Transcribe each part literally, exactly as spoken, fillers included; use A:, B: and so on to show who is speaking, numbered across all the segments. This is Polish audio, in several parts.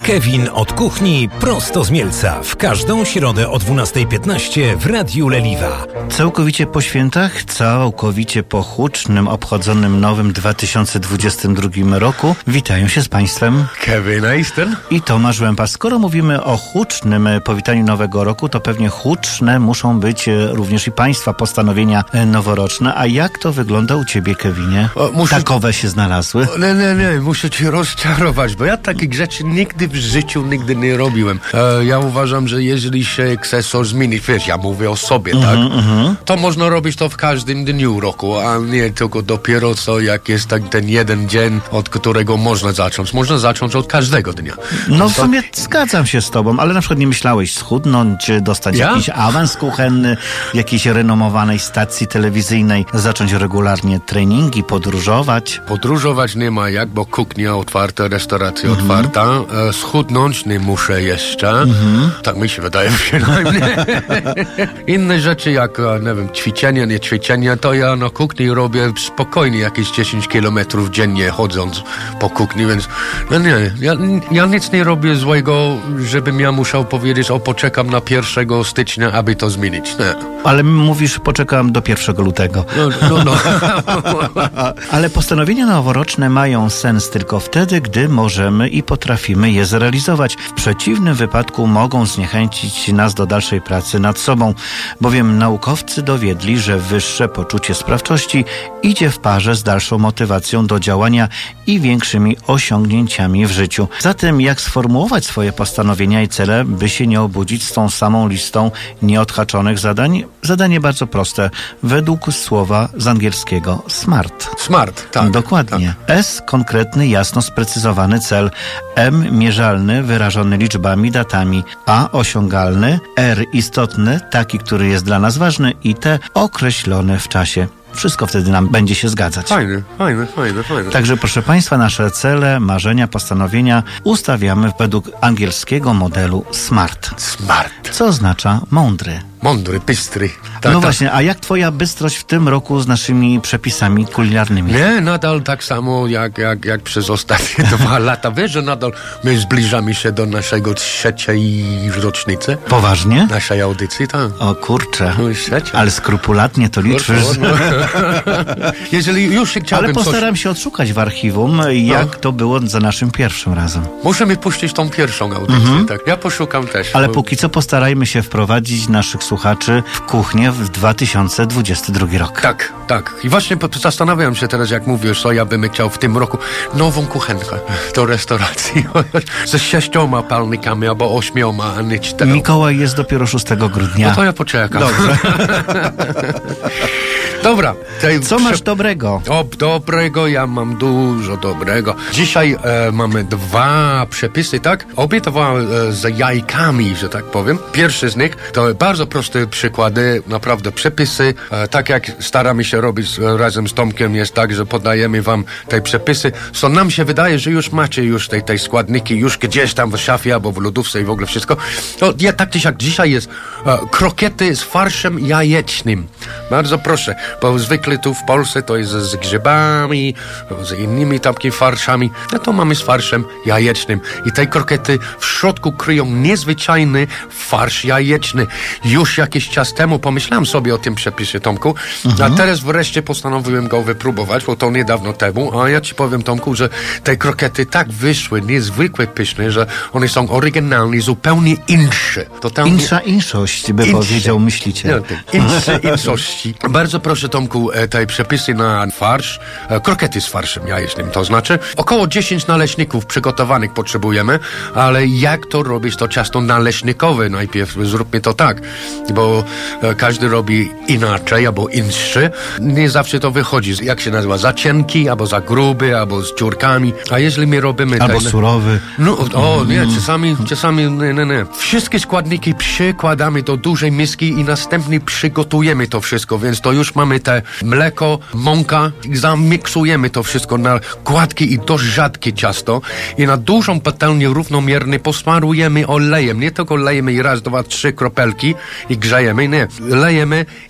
A: Kevin od kuchni prosto z Mielca. W każdą środę o dwunasta piętnaście w Radiu Leliwa.
B: Całkowicie po świętach, całkowicie po hucznym, obchodzonym nowym dwa tysiące dwudziestym drugim roku witają się z Państwem
C: Kevin Easton
B: i Tomasz Łępa. Skoro mówimy o hucznym powitaniu nowego roku, to pewnie huczne muszą być również i Państwa postanowienia noworoczne. A jak to wygląda u Ciebie, Kevinie?
C: O, muszę...
B: Takowe się znalazły?
C: Nie, nie, nie, muszę Cię rozczarować, bo ja takich rzeczy nigdy w życiu nigdy nie robiłem. E, ja uważam, że jeżeli się chce coś zmienić, wiesz, ja mówię o sobie, mm-hmm, tak? Mm-hmm. To można robić to w każdym dniu roku, a nie tylko dopiero co, jak jest tak ten jeden dzień, od którego można zacząć. Można zacząć od każdego dnia.
B: No w to... sumie zgadzam się z Tobą, ale na przykład nie myślałeś schudnąć, dostać ja? jakiś awans kuchenny, jakiejś renomowanej stacji telewizyjnej, zacząć regularnie treningi, podróżować?
C: Podróżować nie ma jak, bo kuchnia otwarta, restauracja mm-hmm. otwarta. E, schudnąć nie muszę jeszcze. Mm-hmm. Tak mi się wydaje przynajmniej. Inne rzeczy jak, nie wiem, ćwiczenia, nie ćwiczenia, to ja na kuchni robię spokojnie jakieś dziesięć kilometrów dziennie chodząc po kuchni, więc no nie, ja, ja nic nie robię złego, żebym ja musiał powiedzieć, o poczekam na pierwszego stycznia, aby to zmienić. Nie.
B: Ale mówisz, poczekam do pierwszego lutego.
C: No, no, no.
B: Ale postanowienia noworoczne mają sens tylko wtedy, gdy możemy i potrafimy je zrealizować. W przeciwnym wypadku mogą zniechęcić nas do dalszej pracy nad sobą, bowiem naukowcy dowiedli, że wyższe poczucie sprawczości idzie w parze z dalszą motywacją do działania i większymi osiągnięciami w życiu. Zatem jak sformułować swoje postanowienia i cele, by się nie obudzić z tą samą listą nieodhaczonych zadań? Zadanie bardzo proste, według słowa z angielskiego SMART.
C: SMART, tak.
B: Dokładnie. Tak. S konkretny, jasno sprecyzowany cel. M mierzalny, wyrażony liczbami, datami. A osiągalny. R istotny, taki, który jest dla nas ważny. I T określony w czasie. Wszystko wtedy nam będzie się zgadzać.
C: Fajne, fajne, fajne, fajne.
B: Także proszę Państwa, nasze cele, marzenia, postanowienia ustawiamy według angielskiego modelu SMART.
C: SMART.
B: Co oznacza mądry.
C: Mądry, bystry. Ta,
B: no
C: ta.
B: właśnie, a jak Twoja bystrość w tym roku z naszymi przepisami kulinarnymi?
C: Nie, nadal tak samo jak, jak, jak przez ostatnie dwa lata. Wiesz, że nadal my zbliżamy się do naszego trzeciej rocznicy.
B: Poważnie?
C: Naszej audycji, tak.
B: O kurczę,
C: no,
B: ale skrupulatnie to liczysz.
C: No. Jeżeli już chciałbym
B: Ale postaram
C: coś...
B: się odszukać w archiwum, jak no. to było za naszym pierwszym razem.
C: Możemy puścić tą pierwszą audycję, mhm. tak. Ja poszukam też.
B: Ale
C: bo...
B: póki co postarajmy się wprowadzić naszych słuchaczy w kuchnię w dwa tysiące dwudziestym drugim rok.
C: Tak, tak. I właśnie zastanawiam się teraz, jak mówisz, co ja bym chciał w tym roku. Nową kuchenkę do restauracji. Ze sześcioma palnikami albo ośmioma, a nie czterema.
B: Mikołaj jest dopiero szóstego grudnia.
C: No to ja poczekam.
B: Dobrze.
C: Dobra.
B: Co masz dobrego?
C: O, dobrego, ja mam dużo dobrego. Dzisiaj e, mamy dwa przepisy, tak? Obie dwa e, z jajkami, że tak powiem. Pierwszy z nich to bardzo proste przykłady, naprawdę przepisy. E, tak jak staramy się robić e, razem z Tomkiem, jest tak, że podajemy wam te przepisy. So nam się wydaje, że już macie już te, te składniki już gdzieś tam w szafie albo w lodówce i w ogóle wszystko. To ja tak czy jak dzisiaj jest e, krokiety z farszem jajecznym. Bardzo proszę, bo zwykle tu w Polsce to jest z grzybami, z innymi takimi farszami. No to mamy z farszem jajecznym. I te krokiety w środku kryją niezwyczajny farsz jajeczny. Już jakiś czas temu pomyślałem sobie o tym przepisie, Tomku, mhm. a teraz wreszcie postanowiłem go wypróbować, bo to niedawno temu, a ja ci powiem, Tomku, że te krokiety tak wyszły, niezwykle pyszne, że one są oryginalnie zupełnie insze. Totalnie...
B: Insza inszość, by insze. Powiedział myśliciel.
C: No, insze inszości. Bardzo proszę, Tomku, te przepisy na farsz, krokiety z farszem jajecznym, to znaczy około dziesięć naleśników przygotowanych potrzebujemy, ale jak to robić, to ciasto naleśnikowe najpierw zróbmy to tak, bo każdy robi inaczej, albo inszy. Nie zawsze to wychodzi, jak się nazywa, za cienki, albo za gruby, albo z dziurkami, a jeżeli my robimy...
B: Albo
C: ten,
B: surowy.
C: No, o nie, czasami, czasami nie, nie, nie. Wszystkie składniki przykładamy do dużej miski i następnie przygotujemy to wszystko, więc to już mamy te mleko, mąka, zamiksujemy to wszystko na gładkie i dość rzadkie ciasto i na dużą patelnię równomiernie posmarujemy olejem. Nie tylko lejemy i raz, dwa, trzy kropelki i grzejemy, nie. Lejemy i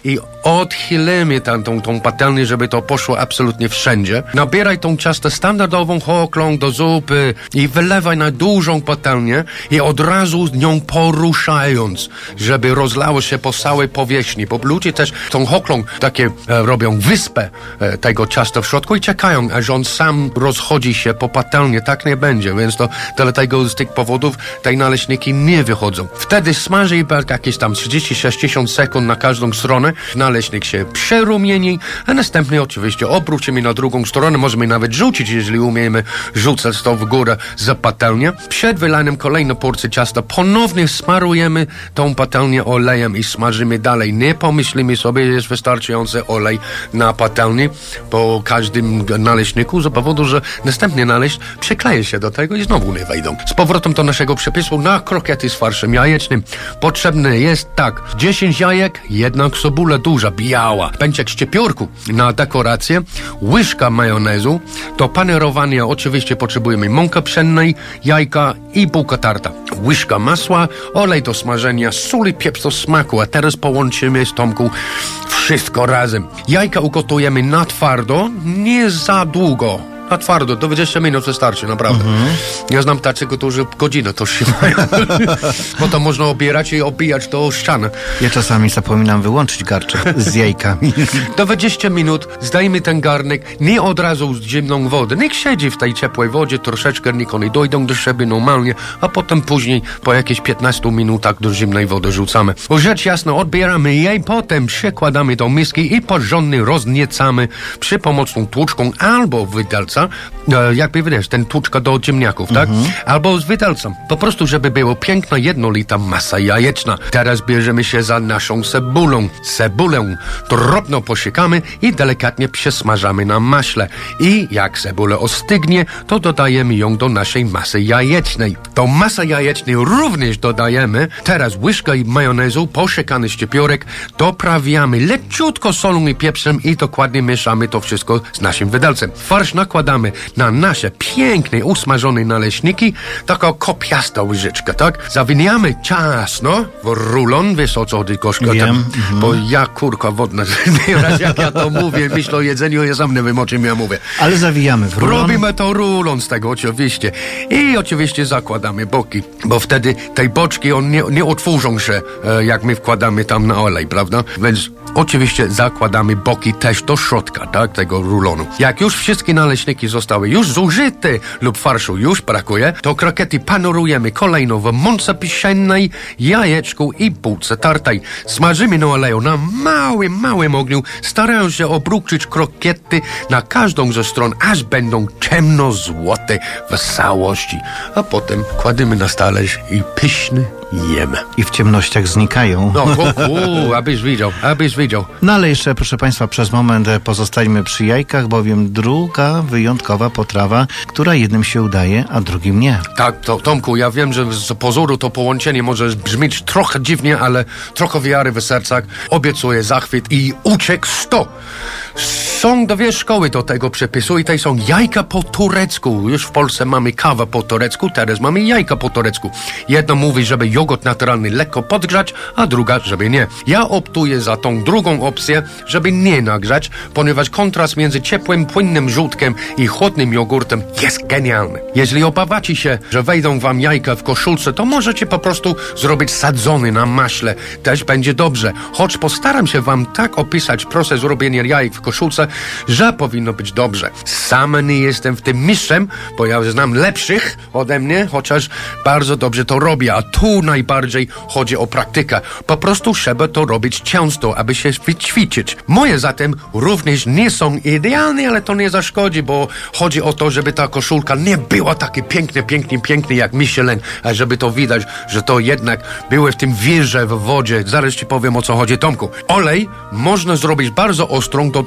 C: odchylimy tam, tą, tą patelnię, żeby to poszło absolutnie wszędzie. Nabieraj tą ciastę standardową hoklą do zupy i wylewaj na dużą patelnię i od razu nią poruszając, żeby rozlało się po całej powierzchni, bo ludzie też tą hoklą takie e, robią wyspę e, tego ciasta w środku i czekają, aż on sam rozchodzi się po patelnię. Tak nie będzie, więc to dlatego z tych powodów te naleśniki nie wychodzą. Wtedy smaży jakieś tam trzydzieści do sześćdziesięciu sekund na każdą stronę. Naleśnik się przerumieni, a następnie oczywiście obrócimy na drugą stronę. Możemy nawet rzucić, jeżeli umiemy rzucać to w górę za patelnię. Przed wylaniem kolejną porcję ciasta ponownie smarujemy tą patelnię olejem i smażymy dalej. Nie pomyślimy sobie, że jest wystarczający olej na patelni po każdym naleśniku z powodu, że następnie naleśnik przykleje się do tego i znowu nie wejdą. Z powrotem do naszego przepisu na krokiety z farszem jajecznym. Potrzebne jest tak, dziesięć jajek, jedna cebula duża, biała, pęczek szczypiorku na dekorację, łyżka majonezu, do panerowania oczywiście potrzebujemy mąka pszennej, jajka i bułka tarta. Łyżka masła, olej do smażenia, sól i pieprz do smaku, a teraz połączymy z Tomku wszystko razem. Jajka ugotujemy na twardo, nie za długo. Na twardo, do dwudziestu minut wystarczy, naprawdę. Mm-hmm. Ja znam tacy, którzy godzinę to trzymają. Potem można obierać i obijać do ściany.
B: Ja czasami zapominam wyłączyć garczek z jajkami.
C: Do dwudziestu minut zdajmy ten garnek, nie od razu z zimną wodę. Niech siedzi w tej ciepłej wodzie, troszeczkę niech one dojdą do siebie normalnie, a potem później po jakichś piętnastu minutach do zimnej wody rzucamy. Bo rzecz jasna, odbieramy jej, potem przekładamy do miski i porządnie rozniecamy przy pomocą tłuczką albo widelcem. Jakby wiesz, ten tłuczka do ziemniaków, tak? Mm-hmm. Albo z widelcem. Po prostu, żeby było piękna, jednolita masa jajeczna. Teraz bierzemy się za naszą cebulą. Cebulę drobno posiekamy i delikatnie przesmażamy na maśle. I jak cebula ostygnie, to dodajemy ją do naszej masy jajecznej. Do masy jajecznej również dodajemy teraz łyżkę majonezu, posiekany szczypiorek, doprawiamy leciutko solą i pieprzem i dokładnie mieszamy to wszystko z naszym widelcem. Farsz nakładamy na nasze piękne, usmażone naleśniki, taka kopiasta łyżeczka, tak? Zawiniamy ciasno w rulon, wiesz o co chodzi, Gorzko?
B: Wiem.
C: Tam,
B: Mm-hmm.
C: Bo ja, kurka wodna, raz jak ja to mówię, myślę o jedzeniu, ja sam nie wiem, o czym ja mówię.
B: Ale zawijamy w rulon.
C: Robimy to rulon z tego, oczywiście. I oczywiście zakładamy boki, bo wtedy te boczki, on nie, nie otworzą się, e, jak my wkładamy tam na olej, prawda? Więc oczywiście zakładamy boki też do środka, tak? Tego rulonu. Jak już wszystkie naleśniki zostały już zużyte lub farszu już brakuje, to krokiety panorujemy kolejno w mące pszennej, jajeczku i bułce tartej. Smażymy na oleju na małym, małym ogniu, starając się obrócić krokiety na każdą ze stron, aż będą ciemno-złote w całości. A potem kładziemy na talerz i pyszny jemy.
B: I w ciemnościach znikają.
C: No, o, o, abyś widział, abyś widział.
B: No ale jeszcze, proszę Państwa, przez moment pozostańmy przy jajkach, bowiem druga wyjątkowa potrawa, która jednym się udaje, a drugim nie.
C: Tak, to, Tomku, ja wiem, że z pozoru to połączenie może brzmieć trochę dziwnie, ale trochę wiary w sercach. Obiecuję zachwyt i uciek sto. Są dwie szkoły do tego przepisu i te są jajka po turecku. Już w Polsce mamy kawę po turecku, teraz mamy jajka po turecku. Jedna mówi, żeby jogurt naturalny lekko podgrzać, a druga, żeby nie. Ja optuję za tą drugą opcję, żeby nie nagrzać, ponieważ kontrast między ciepłym, płynnym żółtkiem i chłodnym jogurtem jest genialny. Jeżeli obawiacie się, że wejdą wam jajka w koszulce, to możecie po prostu zrobić sadzony na maśle. Też będzie dobrze. Choć postaram się wam tak opisać proces robienia jajek w koszulce, że powinno być dobrze. Sam nie jestem w tym mistrzem, bo ja znam lepszych ode mnie, chociaż bardzo dobrze to robię, a tu najbardziej chodzi o praktykę. Po prostu trzeba to robić często, aby się wyćwiczyć. Moje zatem również nie są idealne, ale to nie zaszkodzi, bo chodzi o to, żeby ta koszulka nie była takie piękne, pięknie, pięknie jak Michelin, a żeby to widać, że to jednak były w tym wirze w wodzie. Zaraz ci powiem, o co chodzi, Tomku. Olej można zrobić bardzo ostrą, dodając jeszcze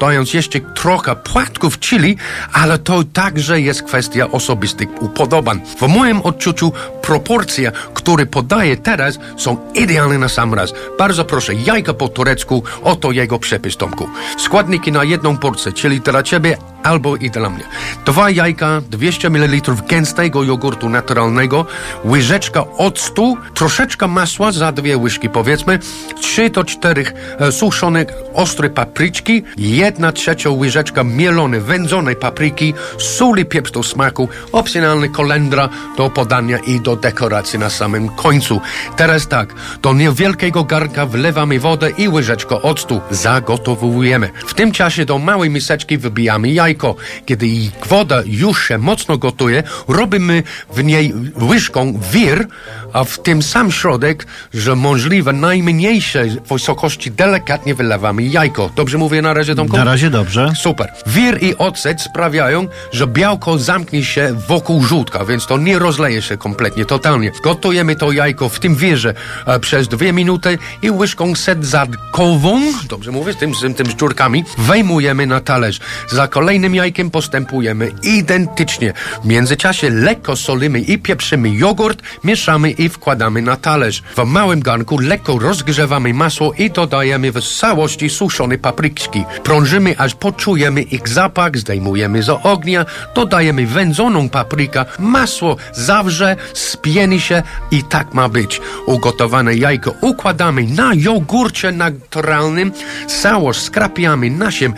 C: oczywiście trochę płatków chili, ale to także jest kwestia osobistych upodobań. W moim odczuciu proporcje, które podaję teraz, są idealne na sam raz. Bardzo proszę, jajka po turecku, oto jego przepis, Tomku. Składniki na jedną porcję, czyli dla ciebie albo i dla mnie. Dwa jajka, dwieście mililitrów gęstego jogurtu naturalnego, łyżeczka octu, troszeczkę masła za dwie łyżki powiedzmy, trzy do czterech e, suszonych ostre papryczki, jedna trzecia łyżeczka mielonej, wędzonej papryki, sól i pieprz do smaku, opcjonalny kolendra do podania i do dekoracji na samym końcu. Teraz tak, do niewielkiego garnka wlewamy wodę i łyżeczkę octu. Zagotowujemy. W tym czasie do małej miseczki wybijamy jajko. Kiedy woda już się mocno gotuje, robimy w niej łyżką wir, a w tym sam środek, że możliwe najmniejszej wysokości delikatnie wylewamy jajko. Dobrze mówię na razie, Tomku?
B: Na razie dobrze.
C: Super. Wir i ocet sprawiają, że białko zamknie się wokół żółtka, więc to nie rozleje się kompletnie, totalnie. Gotujemy to jajko w tym wierze e, przez dwie minuty i łyżką sadzawkową, dobrze mówię, z tym, z tym z dziurkami, wejmujemy na talerz. Za kolejnym jajkiem postępujemy identycznie. W międzyczasie lekko solimy i pieprzymy jogurt, mieszamy i wkładamy na talerz. W małym garnku lekko rozgrzewamy masło i dodajemy w całości suszone papryczki. Prążymy, aż poczujemy ich zapach, zdejmujemy z ognia, dodajemy wędzoną paprykę, masło zawrze, spieni się i tak ma być. Ugotowane jajko układamy na jogurcie naturalnym, całość skrapiamy naszym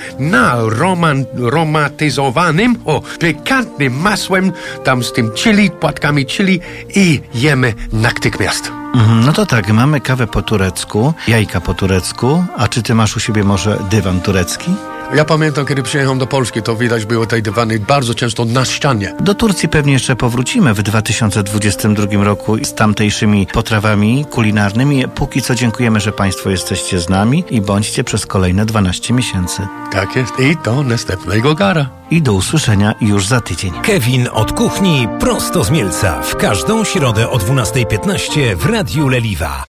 C: naromatyzowanym, o, pikantnym masłem, tam z tym chili, płatkami chili i jemy natychmiast.
B: No to tak, mamy kawę po turecku, jajka po turecku, a czy ty masz u siebie może dywan turecki?
C: Ja pamiętam, kiedy przyjechałem do Polski, to widać było tej dywany bardzo często na ścianie.
B: Do Turcji pewnie jeszcze powrócimy w dwa tysiące dwudziestym drugim roku z tamtejszymi potrawami kulinarnymi. Póki co dziękujemy, że Państwo jesteście z nami i bądźcie przez kolejne dwanaście miesięcy.
C: Tak jest. I do następnego gara.
B: I do usłyszenia już za tydzień.
A: Kevin od kuchni prosto z Mielca w każdą środę o dwunasta piętnaście w Radiu Leliwa.